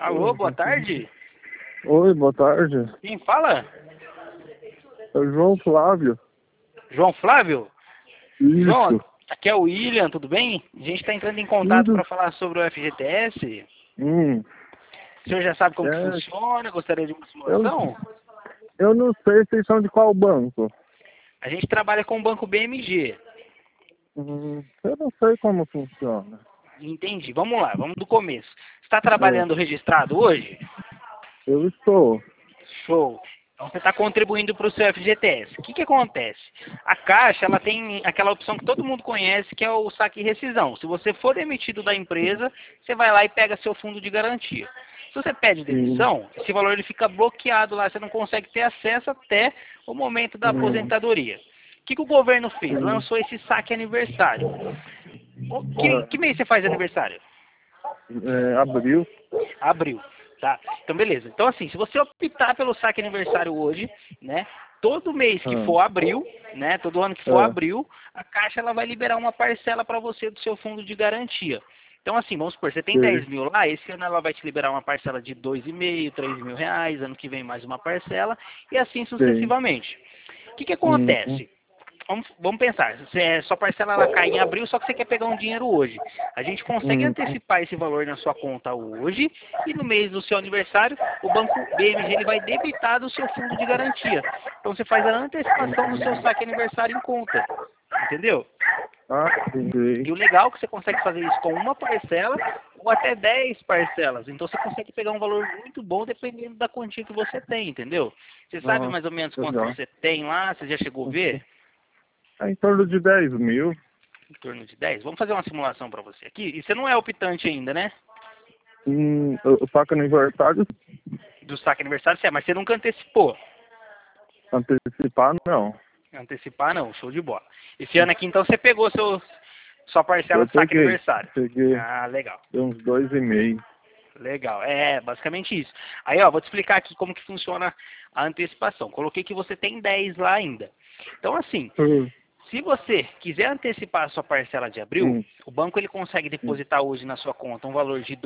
Alô, boa tarde. Oi, boa tarde. Quem fala? É o João Flávio. João Flávio? João, Isso. aqui é o William, tudo bem? A gente está entrando em contato Tudo. para falar sobre o FGTS. Hum. O senhor já sabe como que É, funciona? Gostaria de uma eu, simulação? eu não sei vocês são de qual banco. A gente trabalha com o Banco BMG. Eu não sei como funciona. Entendi. Vamos lá, vamos do começo. Está É, trabalhando registrado hoje? eu estou. Show. Então você está contribuindo para o seu FGTS. O que acontece? A Caixa ela tem aquela opção que todo mundo conhece, que é o saque e rescisão. Se você for demitido da empresa, você vai lá e pega seu fundo de garantia. Se você pede Sim. demissão, esse valor ele fica bloqueado lá, você não consegue ter acesso até o momento da Hum, aposentadoria. O que o governo fez? sim. Lançou esse saque aniversário. Que mês você faz aniversário? Abril. Abril, tá? Então, beleza. Então, assim, se você optar pelo saque aniversário hoje, né? Todo mês que Ah, for abril, né? Todo ano que for ah, abril, a Caixa ela vai liberar uma parcela para você do seu fundo de garantia. Então, assim, vamos supor, você tem sei, 10 mil lá, esse ano ela vai te liberar uma parcela de 2,5, 3 mil reais, ano que vem mais uma parcela, e assim sei. sucessivamente. O que Uhum, acontece? Vamos pensar, sua parcela ela cai em abril, só que você quer pegar um dinheiro hoje. A gente consegue uhum, antecipar esse valor na sua conta hoje e no mês do seu aniversário, o banco BMG ele vai debitar do seu fundo de garantia. Então você faz a antecipação do seu uhum. saque aniversário em conta. Entendeu? Ah, sim. E o legal é que você consegue fazer isso com uma parcela ou até 10 parcelas. Então você consegue pegar um valor muito bom dependendo da quantia que você tem, entendeu? Você sabe Ah, mais ou menos quanto legal. você tem lá? Você já chegou a ver? É em torno de 10 mil. Em torno de 10. Vamos fazer uma simulação para você aqui. E você não é optante ainda, né? O saco aniversário, Do saque aniversário, você é, mas você nunca antecipou. antecipar, não. Antecipar não, show de bola. Esse ano aqui então você pegou sua parcela Eu de saque peguei. aniversário. Peguei Ah, legal. uns 2,5. Legal. É, basicamente isso. Aí, ó, vou te explicar aqui como que funciona a antecipação. Coloquei que você tem 10 lá ainda. Então, assim, Hum, se você quiser antecipar a sua parcela de abril, hum, o banco ele consegue hum. depositar hoje na sua conta um valor de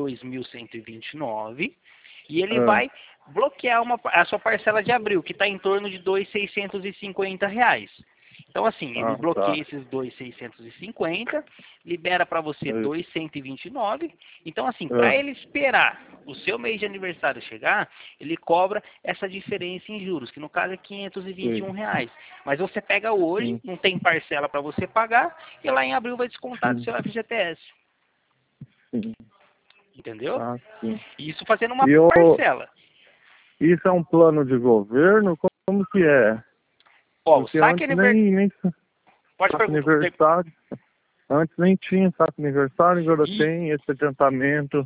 2.129 e ele Ah, vai bloquear a sua parcela de abril, que está em torno de R$ 2.650. Então, assim, ele tá. bloqueia esses 2.650, libera para você É, 2.129. Então, assim, para ah, ele esperar o seu mês de aniversário chegar, ele cobra essa diferença em juros, que no caso é R$ 521 sei. reais. Mas você pega hoje, Sim, não tem parcela para você pagar, e lá em abril vai descontar do sim, seu FGTS. sim. Entendeu? Ah, sim. Isso fazendo uma E parcela. isso é um plano de governo? Como que é? Ó, o Porque saque antes aniversário. nem Pode saco perguntar. aniversário. Antes nem tinha saco aniversário, agora E, tem esse adiantamento.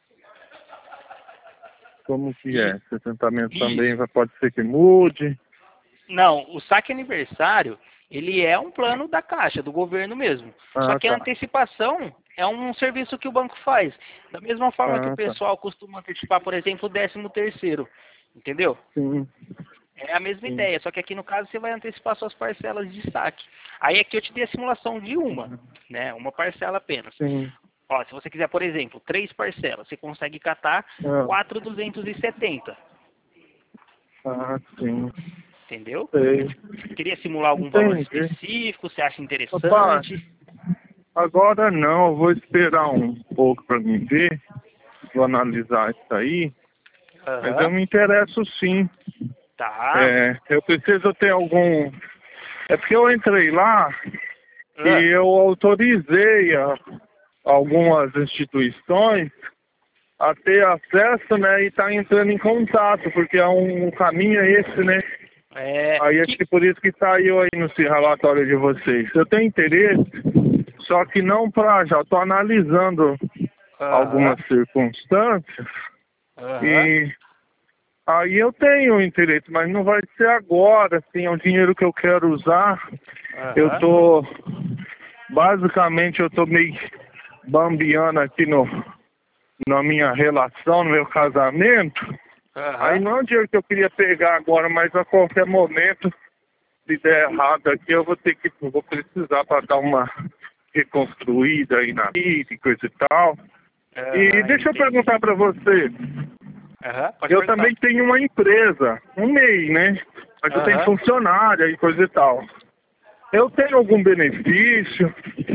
Como que e é? Esse adiantamento também isso. pode ser que mude. Não, o saque aniversário, ele é um plano da Caixa, do governo mesmo. Só Ah, que a tá. antecipação é um serviço que o banco faz. Da mesma forma que o Ah, tá. pessoal costuma antecipar, por exemplo, o 13º. Entendeu? Sim, É a mesma sim. ideia, só que aqui no caso você vai antecipar suas parcelas de saque. Aí aqui eu te dei a simulação de uma, Uhum. né? Uma parcela apenas. Sim. Ó, se você quiser, por exemplo, 3 parcelas, você consegue catar Ah, 4.270, sim. entendeu? Sei. Queria simular algum valor Entendi. específico, você acha Opa, interessante? agora não, eu vou esperar um pouco para mim ver, vou analisar isso aí, mas eu Aham, me interesso sim. tá. Eu preciso ter algum. É porque eu entrei lá e Ah, eu autorizei algumas instituições a ter acesso, né, e tá entrando em contato, porque um caminho é esse, né? é, Aí acho que por isso que saiu aí no relatório de vocês. Eu tenho interesse, só que não para já, estou analisando aham, algumas circunstâncias aham, e aí eu tenho interesse, mas não vai ser agora, assim, é um dinheiro que eu quero usar. Eu aham, tô, basicamente eu tô meio bambeando aqui na minha relação, no meu casamento. Aí aham. não é um dinheiro que eu queria pegar agora, mas a qualquer momento, se der errado aqui, eu vou precisar para dar uma reconstruída aí na vida e coisa e tal. E Aham, deixa eu entendi. perguntar para você, Aham, pode Eu perguntar. também tenho uma empresa, um MEI, né? Mas eu tenho Aham. funcionária e coisa e tal. Eu tenho algum benefício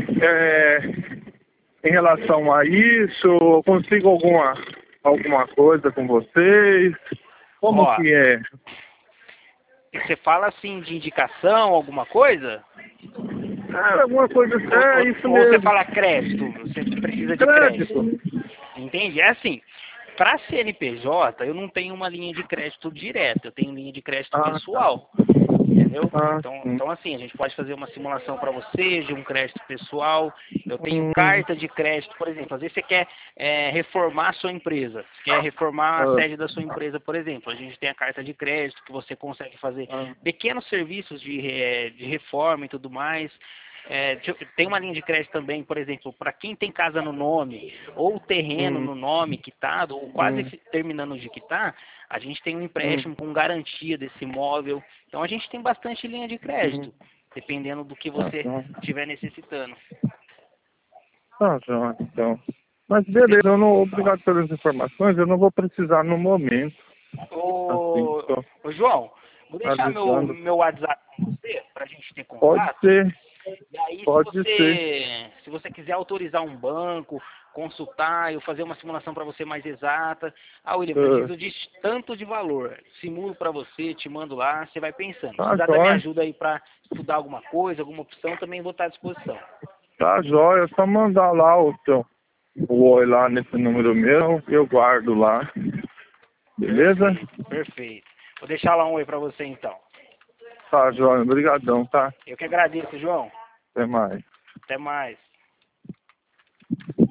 em relação a isso? Eu consigo alguma coisa com vocês? Como Ó, que é? você fala assim de indicação, alguma coisa? Alguma coisa assim, Ou, ou, isso ou você mesmo. fala crédito? Você precisa de crédito? Crédito. Entende? É assim, para CNPJ eu não tenho uma linha de crédito direta, eu tenho linha de crédito Ah, tá. pessoal, entendeu? Ah, Então, sim. então assim, a gente pode fazer uma simulação para você de um crédito pessoal. Eu tenho Hum, carta de crédito, por exemplo, às vezes você quer reformar a sua empresa, você quer reformar a ah, sede da sua empresa, por exemplo. A gente tem a carta de crédito que você consegue fazer ah, pequenos serviços de reforma e tudo mais. Tem uma linha de crédito também, por exemplo, para quem tem casa no nome, ou terreno hum, no nome quitado, ou quase hum, terminando de quitar, a gente tem um hum, empréstimo com garantia desse imóvel. Então a gente tem bastante linha de hum. crédito, dependendo do que Tá, você tá. estiver necessitando. Tá, João, então. Mas beleza, eu não, obrigado pelas informações, eu não vou precisar no momento, assim, Ô, tô ô João, vou deixar avisando. meu WhatsApp com você, para a gente ter Pode contato. ser, E aí, pode ser. se você quiser autorizar um banco, consultar, eu fazer uma simulação para você mais exata. Ah, William, Ah, preciso de tanto de valor. Simulo para você, te mando lá, você vai pensando. Se tá precisar da minha jóia, ajuda aí para estudar alguma coisa, alguma opção, também vou estar à disposição. tá jóia, é só mandar lá o oi lá nesse número meu, eu guardo lá, beleza? Perfeito, perfeito. Vou deixar lá um oi para você então. Tá jóia, obrigadão, tá? Eu que agradeço, João. Até mais. Até mais.